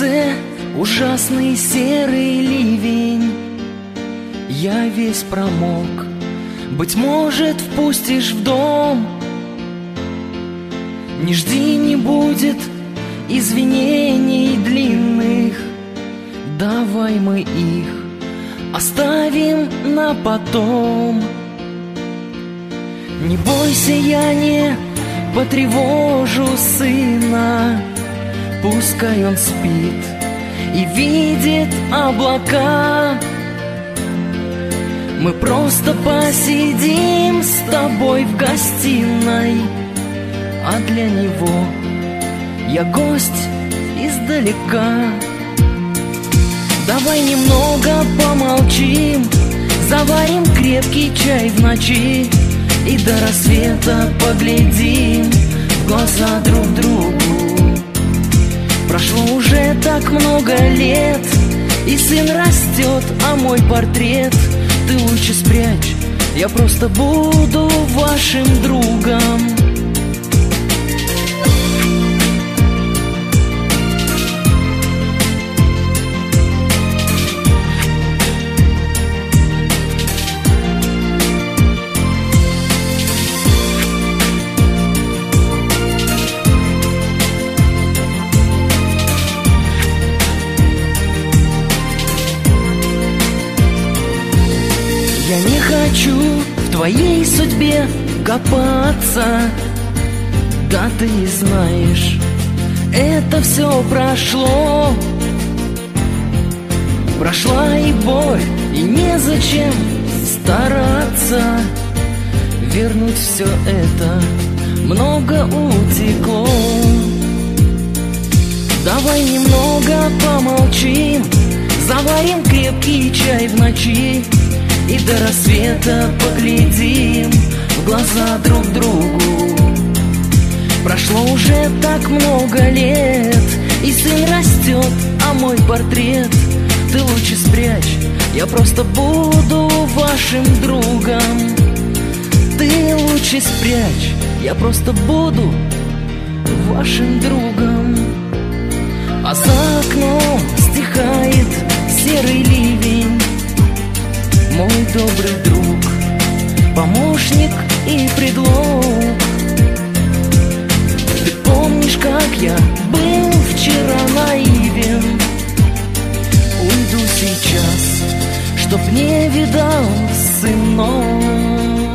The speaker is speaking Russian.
улице ужасный серый ливень. Я весь промок, быть может, впустишь в дом. Не жди, не будет извинений длинных. Давай мы их оставим на потом. Не бойся, я не потревожу сына. Пускай он спит и видит облака. Мы просто посидим с тобой в гостиной, а для него я гость издалека. Давай немного помолчим, заварим крепкий чай в ночи и до рассвета поглядим в глаза друг другу. Прошло уже так много лет, и сын растет, а мой портрет ты лучше спрячь, я просто буду вашим другом. Я не хочу в твоей судьбе копаться. Да ты знаешь, это все прошло. Прошла и боль, и незачем стараться вернуть все это, много утекло. Давай немного помолчим, заварим крепкий чай в ночи и до рассвета поглядим в глаза друг другу. Прошло уже так много лет, и сын растет, а мой портрет ты лучше спрячь, я просто буду вашим другом. Ты лучше спрячь, я просто буду вашим другом. А за окном стихает серый ливень. Мой добрый друг, помощник и предлог. Ты помнишь, как я был вчера наивен? Уйду сейчас, чтоб не видал сынок.